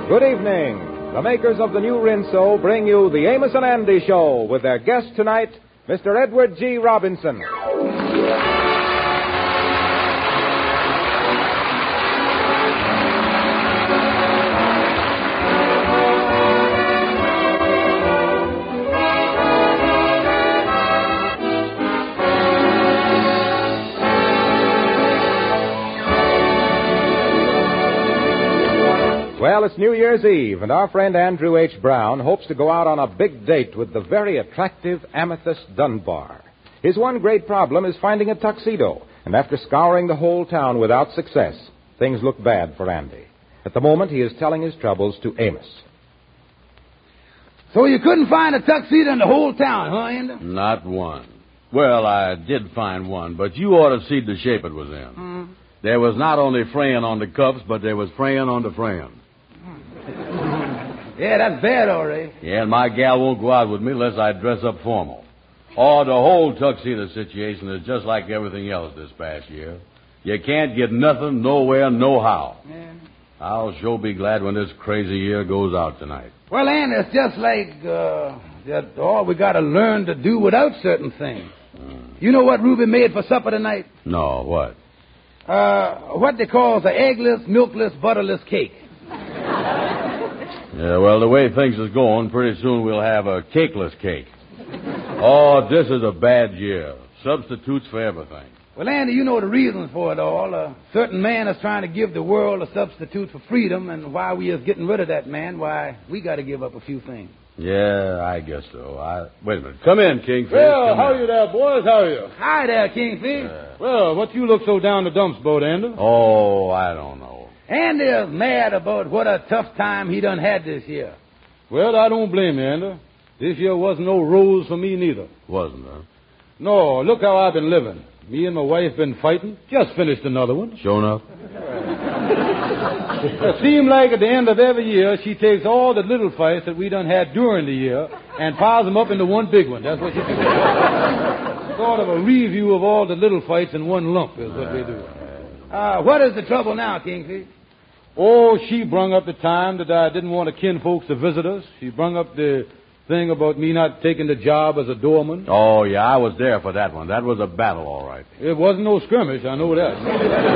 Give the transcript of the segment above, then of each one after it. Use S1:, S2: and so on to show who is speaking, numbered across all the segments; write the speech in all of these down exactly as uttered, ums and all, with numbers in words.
S1: Good evening. The makers of the new Rinso bring you the Amos and Andy Show with their guest tonight, Mister Edward G. Robinson. Well, it's New Year's Eve, and our friend Andrew H. Brown hopes to go out on a big date with the very attractive Amethyst Dunbar. His one great problem is finding a tuxedo, and after scouring the whole town without success, things look bad for Andy. At the moment, he is telling his troubles to Amos.
S2: So you couldn't find a tuxedo in the whole town, huh, Andy?
S3: Not one. Well, I did find one, but you ought to see the shape it was in.
S2: Mm.
S3: There was not only fraying on the cuffs, but there was fraying on the frame.
S2: Yeah, that's bad, all right.
S3: Yeah, and my gal won't go out with me unless I dress up formal. Oh, the whole tuxedo situation is just like everything else this past year. You can't get nothing, nowhere, no-how.
S2: Yeah.
S3: I'll sure be glad when this crazy year goes out tonight.
S2: Well, Andy, it's just like, uh, that, oh, we got to learn to do without certain things.
S3: Mm.
S2: You know what Ruby made for supper tonight?
S3: No, what?
S2: Uh, what they call the eggless, milkless, butterless cake.
S3: Yeah, well, the way things is going, pretty soon we'll have a cakeless cake. Oh, this is a bad year. Substitutes for everything.
S2: Well, Andy, you know the reasons for it all. A certain man is trying to give the world a substitute for freedom, and while we is getting rid of that man, why, we got to give up a few things.
S3: Yeah, I guess so. I Wait a minute. Come in, Kingfish.
S4: Well,
S3: Come
S4: how
S3: in.
S4: are you there, boys? How are you?
S2: Hi there, Kingfish.
S3: Uh,
S4: Well, what you look so down the dumps boat, Andy?
S3: oh, I don't know.
S2: Andy is mad about what a tough time he done had this year.
S4: Well, I don't blame you, Andy. This year wasn't no rose for me neither.
S3: Wasn't there?
S4: No, look how I've been living. Me and my wife been fighting. Just finished another one.
S3: Sure enough?
S4: It seemed like at the end of every year, she takes all the little fights that we done had during the year and piles them up into one big one. That's what she does. Sort of a review of all the little fights in one lump is what we do.
S2: Uh, what is the trouble now, Kingfish?
S4: Oh, she brung up the time that I didn't want the kinfolks to visit us. She brung up the thing about me not taking the job as a doorman.
S3: Oh, yeah, I was there for that one. That was a battle, all right.
S4: It wasn't no skirmish, I know that.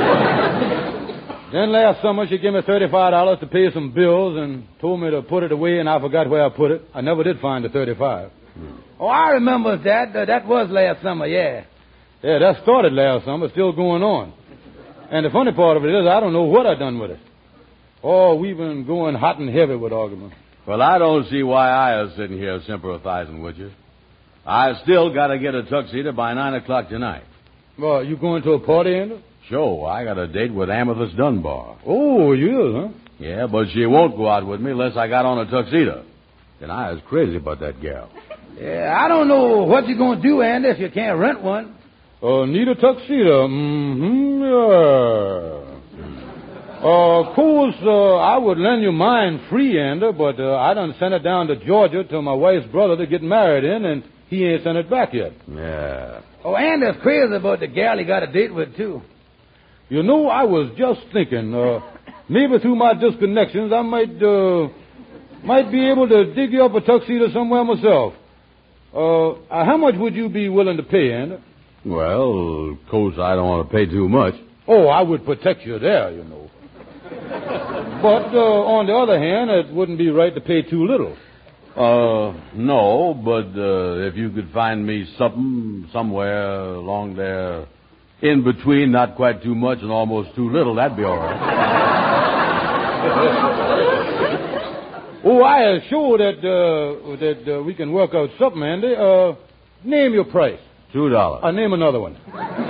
S4: Then last summer she gave me thirty-five dollars to pay some bills and told me to put it away, and I forgot where I put it. I never did find the thirty-five.
S3: Hmm.
S2: Oh, I remember that. Uh, that was last summer, yeah.
S4: Yeah, that started last summer, still going on. And the funny part of it is I don't know what I done with it. Oh, we've been going hot and heavy with arguments.
S3: Well, I don't see why I is sitting here sympathizing with you. I still got to get a tuxedo by nine o'clock tonight.
S4: Well, you going to a party, Andy?
S3: Sure, I got a date with Amethyst Dunbar.
S4: Oh, you is, huh?
S3: Yeah, but she won't go out with me unless I got on a tuxedo. And I is crazy about that gal.
S2: Yeah, I don't know what you're going to do, Andy, if you can't rent one.
S4: Uh, need a tuxedo. Mm-hmm, yeah. Uh, of course, uh, I would lend you mine free, Andy, but uh, I done sent it down to Georgia to my wife's brother to get married in, and he ain't sent it back yet.
S3: Yeah.
S2: Oh, Andy's crazy about the gal he got a date with, too.
S4: You know, I was just thinking, uh, maybe through my disconnections, I might, uh, might be able to dig you up a tuxedo somewhere myself. Uh, uh, how much would you be willing to pay, Andy?
S3: Well, of course, I don't want to pay too much.
S4: Oh, I would protect you there, you know. But, uh, on the other hand, it wouldn't be right to pay too little.
S3: Uh, no, but uh, if you could find me something somewhere along there, in between, not quite too much and almost too little, that'd be all right.
S4: Oh, I am sure that uh, that uh, we can work out something, Andy. Uh, name your price.
S3: Two dollars.
S4: Uh, name another one.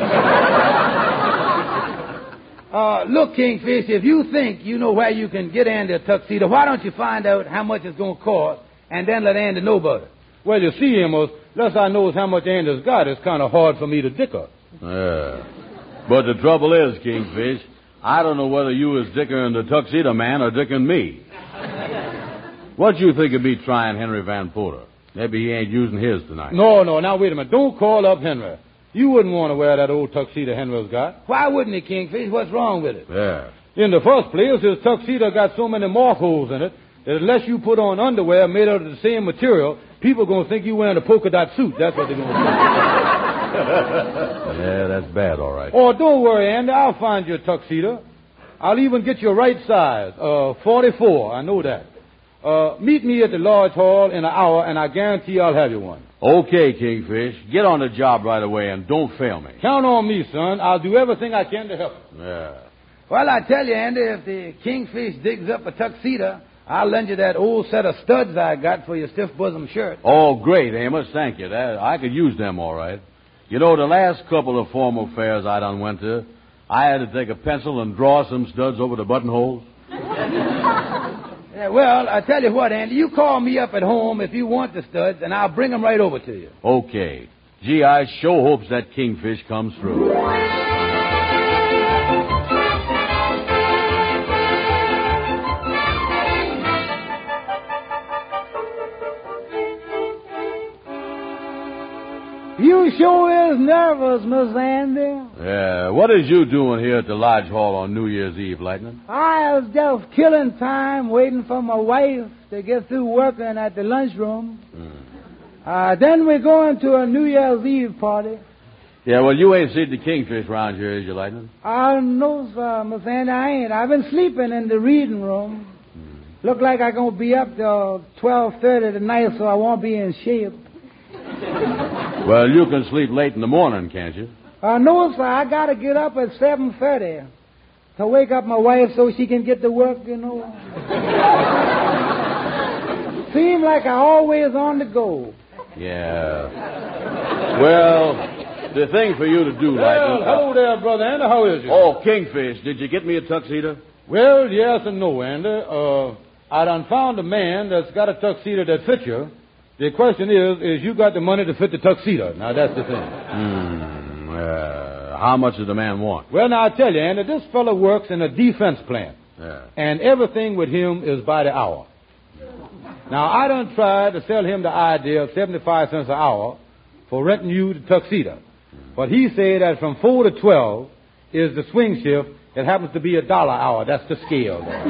S2: Uh, look, Kingfish, if you think you know where you can get Andy a tuxedo, why don't you find out how much it's going to cost and then let Andy know about it?
S4: Well, you see, Amos, unless I knows how much Andy's got, it's kind of hard for me to dicker.
S3: Yeah. But the trouble is, Kingfish, I don't know whether you is dickering the tuxedo man or dickering me. What do you think of me trying Henry Van Porter? Maybe he ain't using his tonight.
S4: No, no, now wait a minute. Don't call up Henry. You wouldn't want to wear that old tuxedo Henry's got.
S2: Why wouldn't he, Kingfish? What's wrong with it?
S3: Yeah.
S4: In the first place, his tuxedo got so many mark holes in it that unless you put on underwear made out of the same material, people are going to think you're wearing a polka dot suit. That's what they're going to think.
S3: Yeah, that's bad, all right.
S4: Oh, don't worry, Andy. I'll find you a tuxedo. I'll even get you a right size, uh, forty-four. I know that. Uh, meet me at the Lodge Hall in an hour, and I guarantee I'll have you one.
S3: Okay, Kingfish. Get on the job right away and don't fail me.
S4: Count on me, son. I'll do everything I can to help you.
S3: Yeah.
S2: Well, I tell you, Andy, if the Kingfish digs up a tuxedo, I'll lend you that old set of studs I got for your stiff bosom shirt.
S3: Oh, great, Amos. Thank you. That, I could use them all right. You know, the last couple of formal fairs I done went to, I had to take a pencil and draw some studs over the buttonholes.
S2: Yeah, well, I tell you what, Andy, you call me up at home if you want the studs, and I'll bring them right over to you.
S3: Okay. Gee, I sure hopes that Kingfish comes through.
S5: You sure is nervous, Miss Andy.
S3: Yeah, what is you doing here at the Lodge Hall on New Year's Eve, Lightning?
S5: I was just killing time waiting for my wife to get through working at the lunchroom.
S3: Mm.
S5: Uh, then we're going to a New Year's Eve party.
S3: Yeah, well, you ain't seen the Kingfish around here, is you, Lightning?
S5: I know, sir, Miss Andy, I ain't. I've been sleeping in the reading room.
S3: Mm.
S5: Look like I'm going to be up till twelve thirty tonight, so I won't be in shape.
S3: Well, you can sleep late in the morning, can't you?
S5: Uh, no, sir, I got to get up at seven thirty to wake up my wife so she can get to work, you know. Seems like I always on the go.
S3: Yeah. Well, the thing for you to do,
S4: Well,
S3: Lightning...
S4: hello there, brother Andy. How is you?
S3: Oh, Kingfish, did you get me a tuxedo?
S4: Well, yes and no, Andy. Uh, I done found a man that's got a tuxedo that fits you. The question is, is you got the money to fit the tuxedo? Now, that's the thing.
S3: Hmm. Uh, how much does the man want?
S4: Well, now, I tell you, Andy, this fellow works in a defense plant.
S3: Yeah.
S4: And everything with him is by the hour. Now, I done tried to sell him the idea of seventy-five cents an hour for renting you the tuxedo. But he said that from four to twelve is the swing shift. It happens to be a dollar hour. That's the scale.
S3: Uh,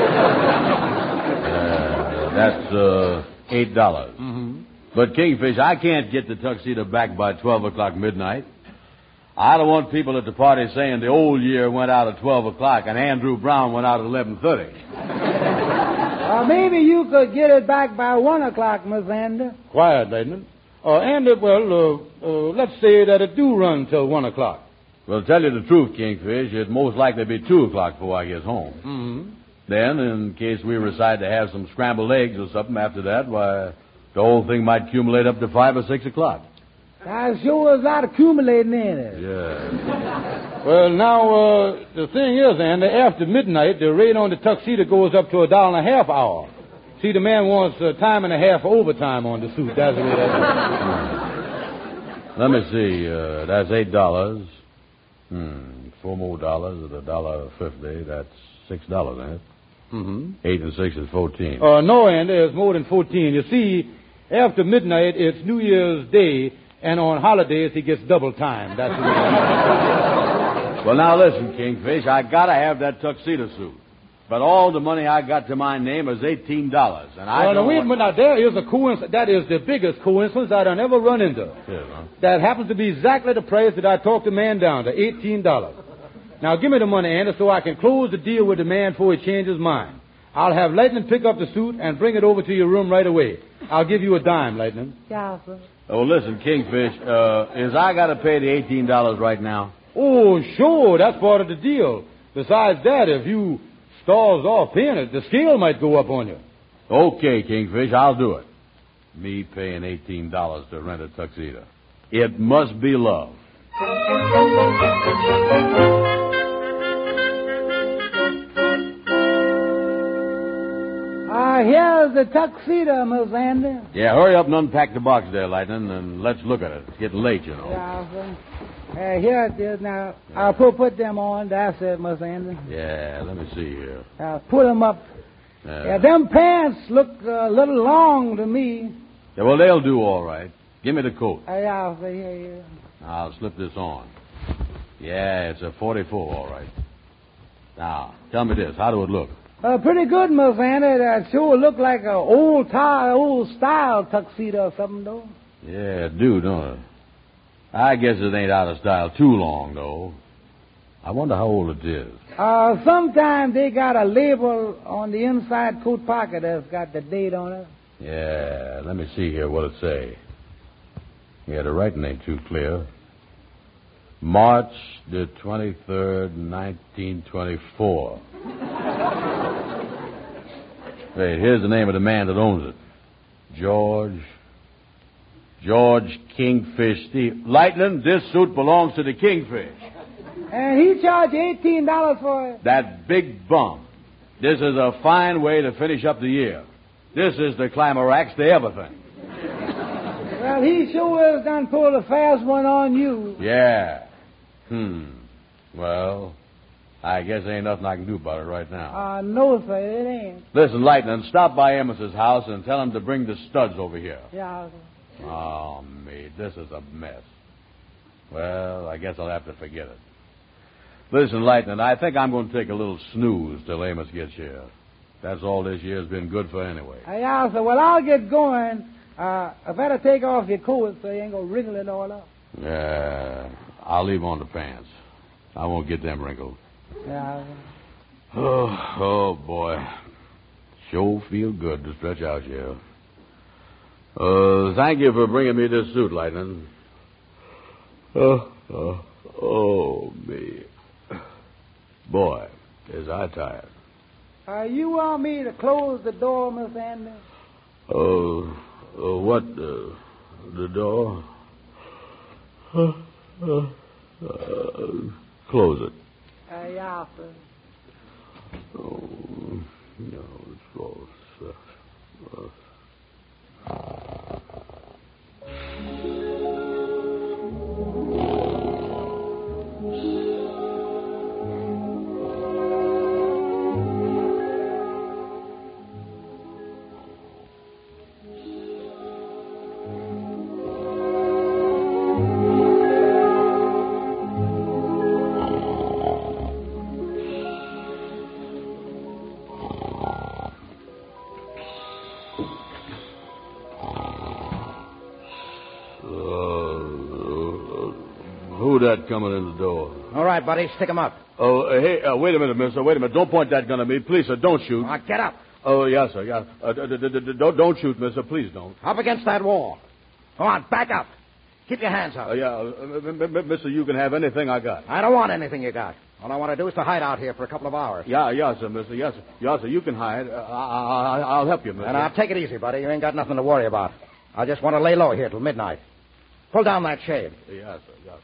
S3: that's, uh... Eight dollars.
S4: Mm-hmm.
S3: But, Kingfish, I can't get the tuxedo back by twelve o'clock midnight. I don't want people at the party saying the old year went out at twelve o'clock and Andrew Brown went out at eleven thirty.
S5: Uh, maybe you could get it back by one o'clock, Miss Andy.
S4: Quiet, Lightning. Uh, Andy, well, uh, uh, let's say that it do run till one o'clock.
S3: Well, to tell you the truth, Kingfish, it'd most likely be two o'clock before I get home.
S4: Mm-hmm.
S3: Then, in case we decide to have some scrambled eggs or something after that, why, the whole thing might accumulate up to five or six o'clock.
S5: I sure is not accumulating in it.
S3: Yeah.
S4: Well, now, uh, the thing is, Andy, after midnight, the rate on the tuxedo goes up to a dollar and a half hour. See, the man wants uh, time and a half for overtime on the suit. That's the way that is.
S3: Let me see. Uh, that's eight dollars. Hmm. Four more dollars at a dollar fifty. That's six dollars, ain't it?
S4: Mm-hmm.
S3: Eight and six is fourteen.
S4: Uh, no, Andy, it's more than fourteen. You see, after midnight, it's New Year's Day, and on holidays, he gets double time. That's the way that is.
S3: Well, now listen, Kingfish, I gotta have that tuxedo suit. But all the money I got to my name is eighteen dollars, and I
S4: Well,
S3: don't
S4: now, wait a
S3: want...
S4: minute. Now, there is a coincidence. That is the biggest coincidence I've ever run into.
S3: Yeah, huh?
S4: That happens to be exactly the price that I talked the man down to, eighteen dollars. Now, give me the money, Andy, so I can close the deal with the man before he changes his mind. I'll have Lightning pick up the suit and bring it over to your room right away. I'll give you a dime, Lightning.
S5: Yeah, sir.
S3: Oh, listen, Kingfish, uh, is I gotta pay the eighteen dollars right now?
S4: Oh, sure, that's part of the deal. Besides that, if you stalls off paying it, the scale might go up on you.
S3: Okay, Kingfish, I'll do it. Me paying eighteen dollars to rent a tuxedo. It must be love.
S5: Uh, here's the tuxedo, Miss Andy.
S3: Yeah, hurry up and unpack the box there, Lightning, and let's look at it. It's getting late, you know.
S5: Yeah, sir. Uh, here it is now. I'll put, put them on. That's it, Miss Andy.
S3: Yeah, let me see here.
S5: I'll put them up.
S3: Uh,
S5: Yeah, them pants look a little long to me.
S3: yeah, well, they'll do all right. Give me the coat.
S5: Uh, yeah, sir, here, here.
S3: I'll slip this on. Yeah, it's a forty-four, all right. Now, tell me this. How do it look?
S5: Uh, pretty good, Miss Andy. It sure look like an old tie, old style tuxedo or something, though.
S3: Yeah, it do, don't it? I guess it ain't out of style too long, though. I wonder how old it is.
S5: Uh, sometimes they got a label on the inside coat pocket that's got the date on it.
S3: Yeah, let me see here what it say. Yeah, the writing ain't too clear. March the twenty-third, nineteen twenty-four. Wait, here's the name of the man that owns it. George... George Kingfish Steve. Lightning, this suit belongs to the Kingfish.
S5: And he charged eighteen dollars for it.
S3: That big bum. This is a fine way to finish up the year. This is the climax to everything.
S5: Well, he sure has done pulled a fast one on you.
S3: Yeah. Hmm. Well, I guess there ain't nothing I can do about it right now.
S5: Uh, no, sir, it ain't.
S3: Listen, Lightning, stop by Amos's house and tell him to bring the studs over here.
S5: Yeah.
S3: Oh, me, this is a mess. Well, I guess I'll have to forget it. Listen, Lightning, I think I'm going to take a little snooze till Amos gets here. That's all this year's been good for anyway.
S5: Uh, yeah, sir. Well, I'll get going. Uh, I better take off your coat so you ain't going to wrinkle it all up.
S3: Yeah, I'll leave on the pants. I won't get them wrinkled.
S5: Yeah.
S3: Oh, oh, boy. Sure feel good to stretch out here. Uh, thank you for bringing me this suit, Lightning. Oh, oh, oh, me. Boy, is I tired.
S5: Uh, you want me to close the door, Miss Andy?
S3: Oh, uh, what, uh, the door? Uh, uh, uh, close it.
S5: Uh, yeah, sir.
S3: Oh, no, it's closed. Uh, uh. Who that coming in the door?
S6: All right, buddy, stick him up.
S3: Oh, uh, hey, uh, wait a minute, mister. Wait a minute. Don't point that gun at me. Please, sir, don't shoot.
S6: Now, get up.
S3: Oh, yes, sir, yes. Uh, d- d- d- d- don't, don't shoot, mister. Please don't.
S6: Up against that wall. Go on, back up. Keep your hands up.
S3: Uh, yeah, uh, m- m- m- mister, you can have anything I got.
S6: I don't want anything you got. All I want to do is to hide out here for a couple of hours.
S3: Yeah, yes, sir, mister. Yes, sir. Yes, sir. You can hide. Uh, I- I- I'll help you, mister.
S6: And now, take it easy, buddy. You ain't got nothing to worry about. I just want to lay low here till midnight. Pull down that shade.
S3: Yes, sir, yes.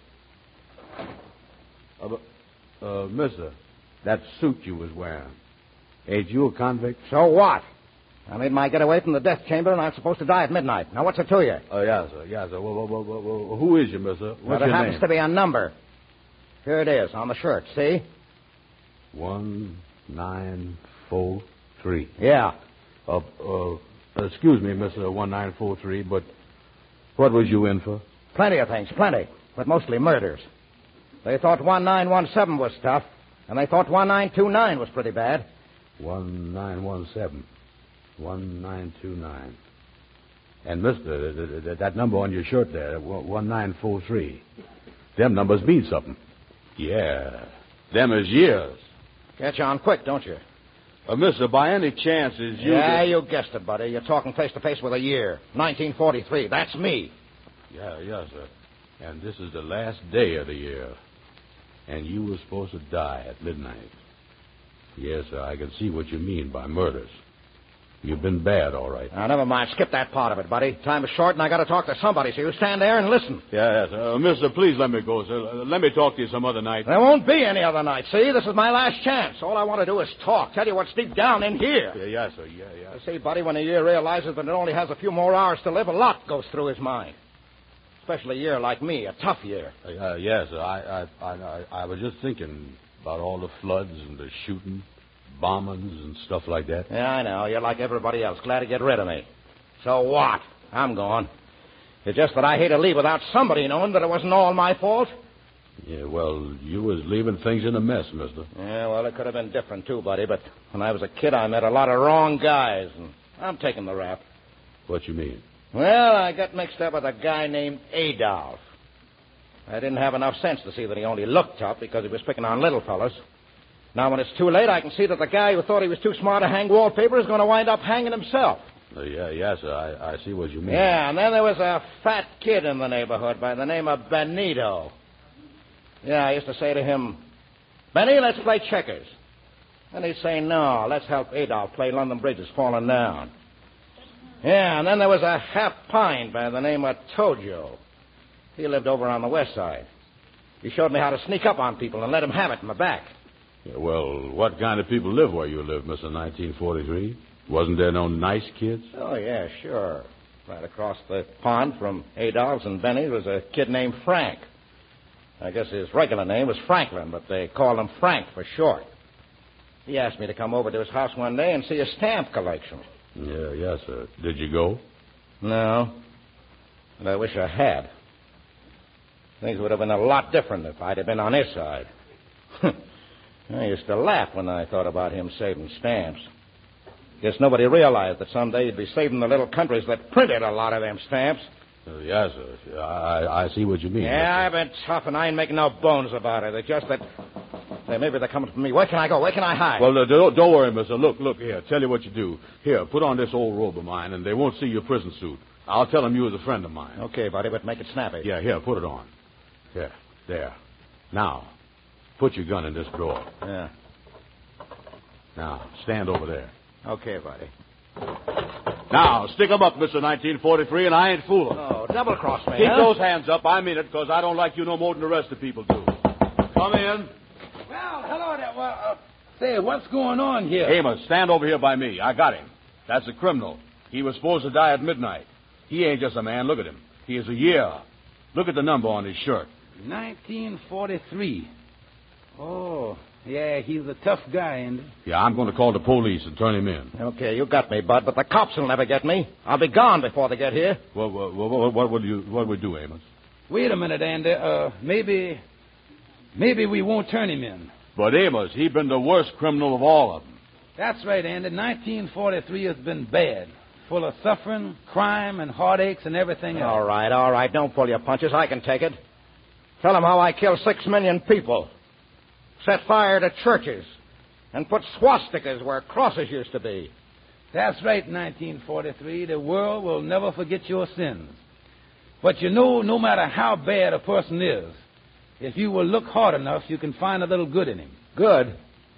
S3: Uh, but, uh, mister, that suit you was wearing, ain't you a convict?
S6: So what? I made my getaway from the death chamber, and I'm supposed to die at midnight. Now, what's it to you?
S3: Oh, uh, yes, sir, yes, sir. Well, well, well, well, who is you, mister? What's
S6: well,
S3: your
S6: there happens
S3: name?
S6: to be a number. Here it is, on the shirt, see?
S3: One, nine, four, three.
S6: Yeah.
S3: Uh, uh, excuse me, Mister One Nine Four Three, but what was you in for?
S6: Plenty of things, plenty, but mostly murders. They thought one nine one seven was tough, and they thought one nine two nine was pretty bad.
S3: One nine one seven, one nine two nine, and Mister, th- th- that number on your shirt there, one nine four three. Them numbers mean something. Yeah, them is years.
S6: Catch on quick, don't you?
S3: Uh, Mister, by any chance is you?
S6: Yeah,
S3: the...
S6: you guessed it, buddy. You're talking face to face with a year, nineteen forty-three. That's me.
S3: Yeah, yes, sir. And this is the last day of the year. And you were supposed to die at midnight. Yes, sir, I can see what you mean by murders. You've been bad, all right.
S6: Now, never mind. Skip that part of it, buddy. Time is short, and I got to talk to somebody, so you stand there and listen.
S3: Yeah, yes. Uh, mister, please let me go, sir. Uh, let me talk to you some other night.
S6: There won't be any other night, see? This is my last chance. All I want to do is talk, tell you what's deep down in here.
S3: Yeah, yes, sir. Yeah, yeah.
S6: You see, buddy, when a year realizes that it only has a few more hours to live, a lot goes through his mind. Especially a year like me, a tough year.
S3: Uh, yes, sir. I, I, I, I was just thinking about all the floods and the shooting, bombings and stuff like that.
S6: Yeah, I know. You're like everybody else, glad to get rid of me. So what? I'm gone. It's just that I hate to leave without somebody knowing that it wasn't all my fault.
S3: Yeah, well, you was leaving things in a mess, mister.
S6: Yeah, well, it could have been different, too, buddy, but when I was a kid, I met a lot of wrong guys, and I'm taking the rap.
S3: What you mean?
S6: Well, I got mixed up with a guy named Adolf. I didn't have enough sense to see that he only looked tough because he was picking on little fellas. Now, when it's too late, I can see that the guy who thought he was too smart to hang wallpaper is going to wind up hanging himself.
S3: Uh, yeah, yes, sir. I, I see what you mean.
S6: Yeah, and then there was a fat kid in the neighborhood by the name of Benito. Yeah, I used to say to him, Benny, let's play checkers. And he'd say, no, let's help Adolf play London Bridge is falling down. Yeah, and then there was a half pine by the name of Tojo. He lived over on the west side. He showed me how to sneak up on people and let them have it in the back.
S3: Yeah, well, what kind of people live where you live, Mister nineteen forty-three? Wasn't there no nice kids?
S6: Oh, yeah, sure. Right across the pond from Adolph's and Benny's was a kid named Frank. I guess his regular name was Franklin, but they called him Frank for short. He asked me to come over to his house one day and see his stamp collection.
S3: Yeah, yes, sir. Did you go?
S6: No, but I wish I had. Things would have been a lot different if I'd have been on his side. I used to laugh when I thought about him saving stamps. Guess nobody realized that someday he'd be saving the little countries that printed a lot of them stamps.
S3: Uh, yes, sir. I, I see what you mean.
S6: Yeah, I've been tough, and I ain't making no bones about it. It's just that... Hey, maybe they're coming for me. Where can I go? Where can I hide?
S3: Well, uh, don't, don't worry, mister. Look, look here. Tell you what you do. Here, put on this old robe of mine, and they won't see your prison suit. I'll tell them you was a friend of mine.
S6: Okay, buddy, but make it snappy.
S3: Yeah, here, put it on. Here, there. Now, put your gun in this drawer.
S6: Yeah.
S3: Now, stand over there.
S6: Okay, buddy.
S3: Now, stick 'em up, Mister nineteen forty-three, and I ain't fooling.
S6: Oh, double-cross me,
S3: Keep
S6: huh?
S3: those hands up. I mean it, because I don't like you no more than the rest of people do. Come in.
S2: Well, hello there. Well, uh, say, what's going on here?
S3: Amos, stand over here by me. I got him. That's a criminal. He was supposed to die at midnight. He ain't just a man. Look at him. He is a year. Look at the number on his shirt.
S2: nineteen forty-three. Oh, yeah, he's a tough guy, Andy.
S3: Yeah, I'm going to call the police and turn him in.
S6: Okay, you got me, Bud, but the cops will never get me. I'll be gone before they get here.
S3: What, what, what, what would you, what would you do, Amos?
S2: Wait a minute, Andy. Uh, maybe, maybe we won't turn him in.
S3: But Amos, he been the worst criminal of all of them.
S2: That's right, Andy. nineteen forty-three has been bad. Full of suffering, crime, and heartaches and everything else.
S6: All right, all right. Don't pull your punches. I can take it. Tell them how I killed six million people. Set fire to churches. And put swastikas where crosses used to be.
S2: That's right, nineteen forty-three. The world will never forget your sins. But you know, no matter how bad a person is, if you will look hard enough, you can find a little good in him.
S6: Good.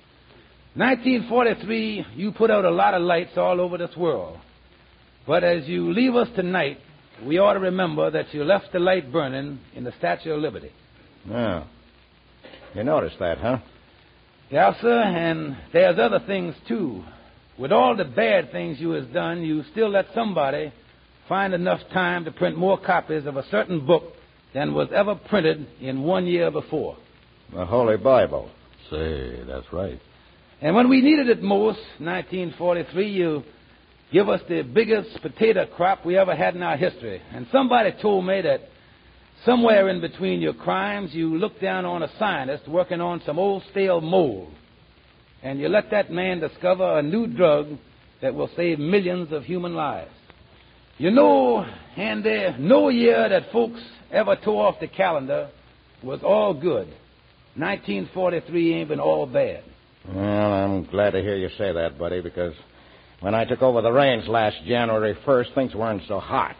S2: nineteen forty-three, you put out a lot of lights all over this world. But as you leave us tonight, we ought to remember that you left the light burning in the Statue of Liberty.
S6: Yeah. You noticed that, huh?
S2: Yes, sir, and there's other things, too. With all the bad things you has done, you still let somebody find enough time to print more copies of a certain book than was ever printed in one year before.
S6: The Holy Bible.
S3: Say, that's right.
S2: And when we needed it most, nineteen forty-three, you give us the biggest potato crop we ever had in our history. And somebody told me that somewhere in between your crimes, you looked down on a scientist working on some old stale mold. And you let that man discover a new drug that will save millions of human lives. You know, Andy, no year that folks ever tore off the calendar was all good. nineteen forty-three ain't been all bad.
S6: Well, I'm glad to hear you say that, buddy, because when I took over the reins last January first, things weren't so hot.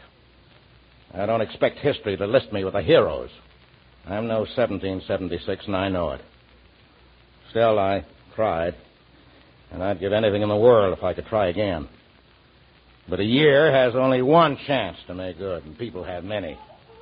S6: I don't expect history to list me with the heroes. I'm no seventeen seventy-six, and I know it. Still, I tried, and I'd give anything in the world if I could try again. But a year has only one chance to make good, and people have many.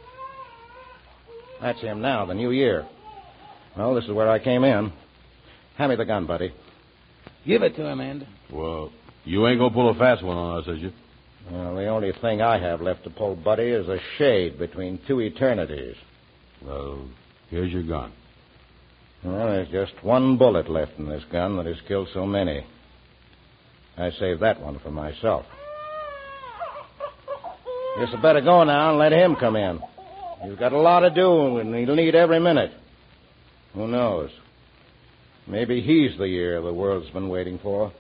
S6: That's him now, the new year. Well, this is where I came in. Hand me the gun, buddy.
S2: Give it to him, Andy.
S3: Well, you ain't going to pull a fast one on us, is you?
S6: Well, the only thing I have left to pull, buddy, is a shade between two eternities.
S3: Well, here's your gun.
S6: Well, there's just one bullet left in this gun that has killed so many. I saved that one for myself. Guess I better go now and let him come in. He's got a lot to do, and he'll need every minute. Who knows? Maybe he's the year the world's been waiting for.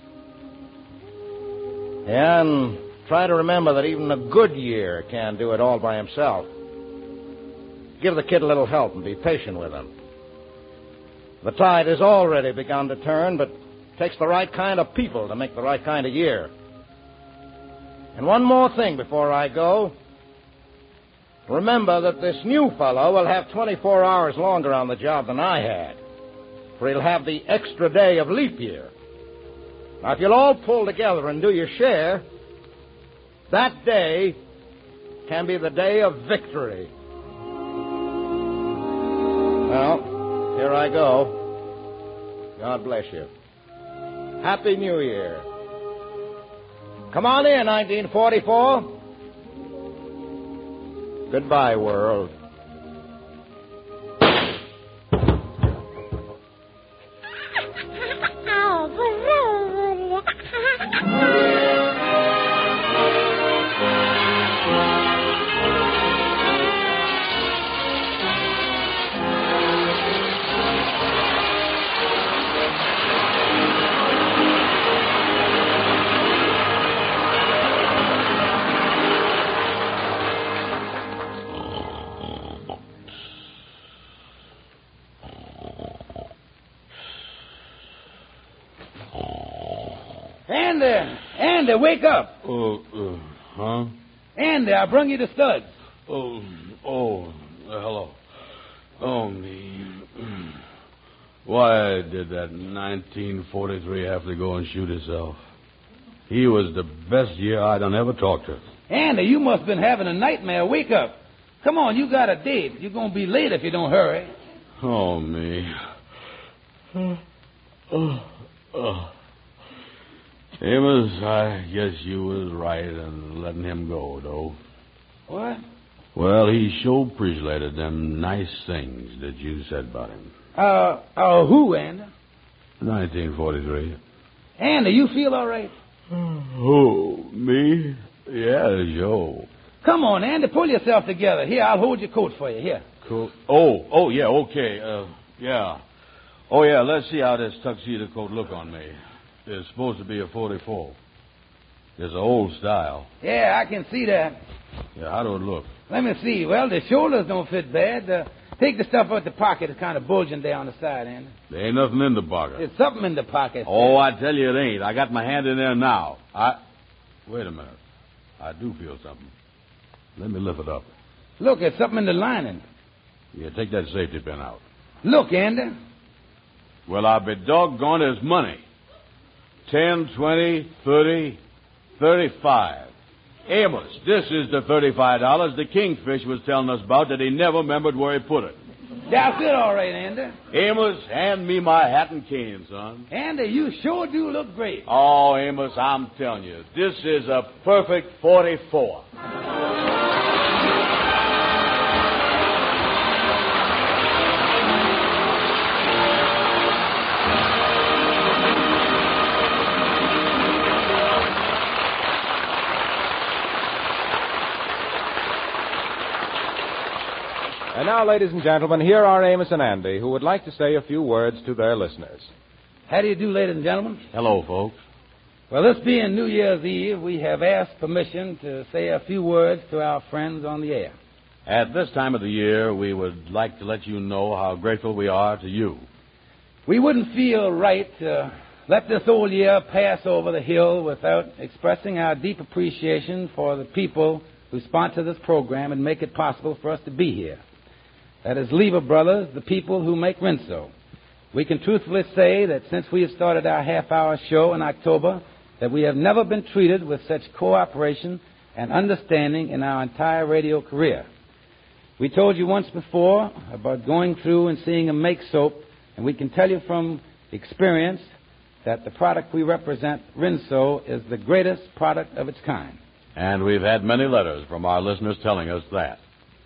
S6: Yeah, and try to remember that even a good year can't do it all by himself. Give the kid a little help and be patient with him. The tide has already begun to turn, but it takes the right kind of people to make the right kind of year. And one more thing before I go. Remember that this new fellow will have twenty-four hours longer on the job than I had, for he'll have the extra day of leap year. Now, if you'll all pull together and do your share, that day can be the day of victory. Well, here I go. God bless you. Happy New Year. Come on in, nineteen forty-four. Goodbye, world.
S2: Andy, Andy, wake up.
S3: Oh, uh, huh?
S2: Andy, I brung you the studs.
S3: Oh, oh, uh, hello. Oh, me. Why did that nineteen forty-three have to go and shoot himself? He was the best year I done ever talked to.
S2: Andy, you must have been having a nightmare. Wake up. Come on, you got a date. You're going to be late if you don't hurry.
S3: Oh, me. Oh, oh. Amos, I guess you was right in letting him go, though.
S2: What?
S3: Well, he sure appreciated them nice things that you said about him.
S2: Uh, uh, who, Andy?
S3: nineteen forty-three.
S2: Andy, you feel all right?
S3: Oh, me? Yeah, sure.
S2: Come on, Andy, pull yourself together. Here, I'll hold your coat for you. Here.
S3: Cool. Oh, oh, yeah, okay. Uh, yeah. Oh, yeah, let's see how this tuxedo coat look on me. It's supposed to be a forty-four. It's an old style.
S2: Yeah, I can see that.
S3: Yeah, how do it look?
S2: Let me see. Well, the shoulders don't fit bad. Uh, take the stuff out the pocket. It's kind of bulging there on the side, Andy.
S3: There ain't nothing in the pocket.
S2: There's something in the pocket.
S3: Oh, I tell you it ain't. I got my hand in there now. I... Wait a minute. I do feel something. Let me lift it up.
S2: Look, there's something in the lining.
S3: Yeah, take that safety pin out.
S2: Look, Andy.
S3: Well, I'll be doggone his money. Ten, twenty, thirty, thirty-five. Amos, this is the thirty-five dollars the Kingfish was telling us about that he never remembered where he put it.
S2: That's it, all right, Andy.
S3: Amos, hand me my hat and cane, son.
S2: Andy, you sure do look great.
S3: Oh, Amos, I'm telling you, this is a perfect forty-four.
S1: And now, ladies and gentlemen, here are Amos and Andy, who would like to say a few words to their listeners.
S2: How do you do, ladies and gentlemen?
S3: Hello, folks.
S2: Well, this being New Year's Eve, we have asked permission to say a few words to our friends on the air.
S3: At this time of the year, we would like to let you know how grateful we are to you.
S2: We wouldn't feel right to let this old year pass over the hill without expressing our deep appreciation for the people who sponsor this program and make it possible for us to be here. That is Lever Brothers, the people who make Rinso. We can truthfully say that since we have started our half-hour show in October, that we have never been treated with such cooperation and understanding in our entire radio career. We told you once before about going through and seeing a make soap, and we can tell you from experience that the product we represent, Rinso, is the greatest product of its kind.
S3: And we've had many letters from our listeners telling us that.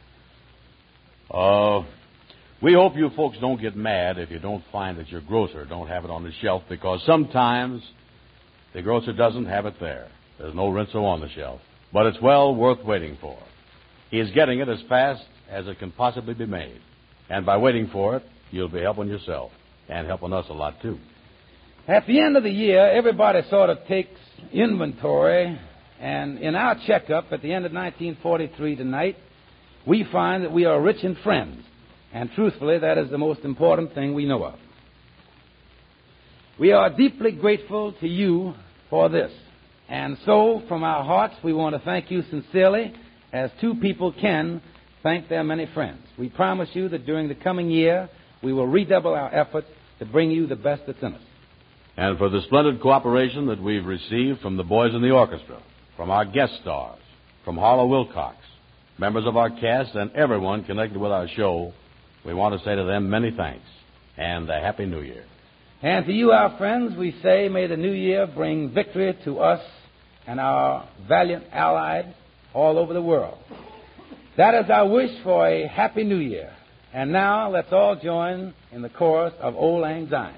S3: Uh, we hope you folks don't get mad if you don't find that your grocer don't have it on the shelf, because sometimes the grocer doesn't have it there. There's no Rinso on the shelf. But it's well worth waiting for. He is getting it as fast as it can possibly be made. And by waiting for it, you'll be helping yourself and helping us a lot, too.
S2: At the end of the year, everybody sort of takes inventory, and in our checkup at the end of nineteen forty-three tonight, we find that we are rich in friends, and truthfully, that is the most important thing we know of. We are deeply grateful to you for this, and so from our hearts, we want to thank you sincerely, as two people can thank their many friends. We promise you that during the coming year, we will redouble our efforts to bring you the best that's in us.
S3: And for the splendid cooperation that we've received from the boys in the orchestra, from our guest stars, from Harlow Wilcox, members of our cast, and everyone connected with our show, we want to say to them many thanks and a Happy New Year.
S2: And to you, our friends, we say, may the new year bring victory to us and our valiant allies all over the world. That is our wish for a Happy New Year. And now let's all join in the chorus of Auld Lang Syne.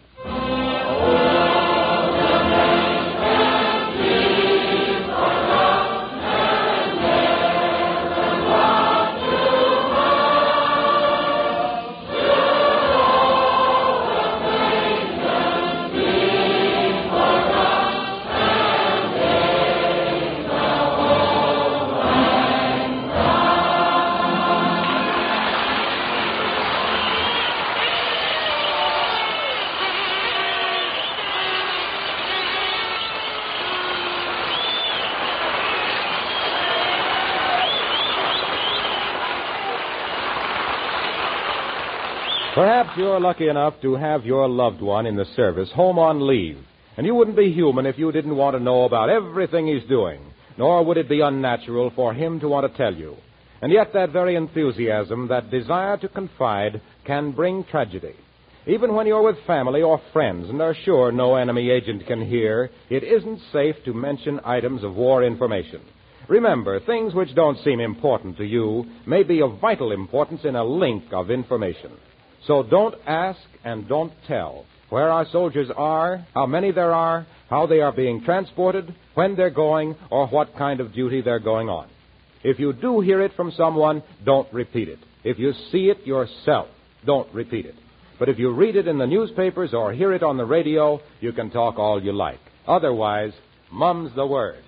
S1: Perhaps you're lucky enough to have your loved one in the service home on leave, and you wouldn't be human if you didn't want to know about everything he's doing, nor would it be unnatural for him to want to tell you. And yet that very enthusiasm, that desire to confide, can bring tragedy. Even when you're with family or friends and are sure no enemy agent can hear, it isn't safe to mention items of war information. Remember, things which don't seem important to you may be of vital importance in a link of information. So don't ask and don't tell where our soldiers are, how many there are, how they are being transported, when they're going, or what kind of duty they're going on. If you do hear it from someone, don't repeat it. If you see it yourself, don't repeat it. But if you read it in the newspapers or hear it on the radio, you can talk all you like. Otherwise, mum's the word.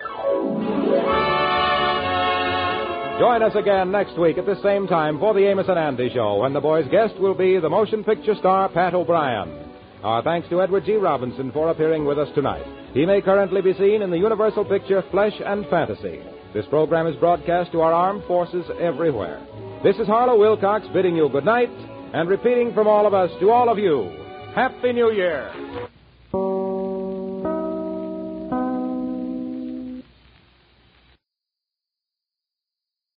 S1: Join us again next week at the same time for the Amos and Andy Show, when the boys' guest will be the motion picture star Pat O'Brien. Our thanks to Edward G. Robinson for appearing with us tonight. He may currently be seen in the Universal picture Flesh and Fantasy. This program is broadcast to our armed forces everywhere. This is Harlow Wilcox bidding you good night and repeating from all of us to all of you, Happy New Year!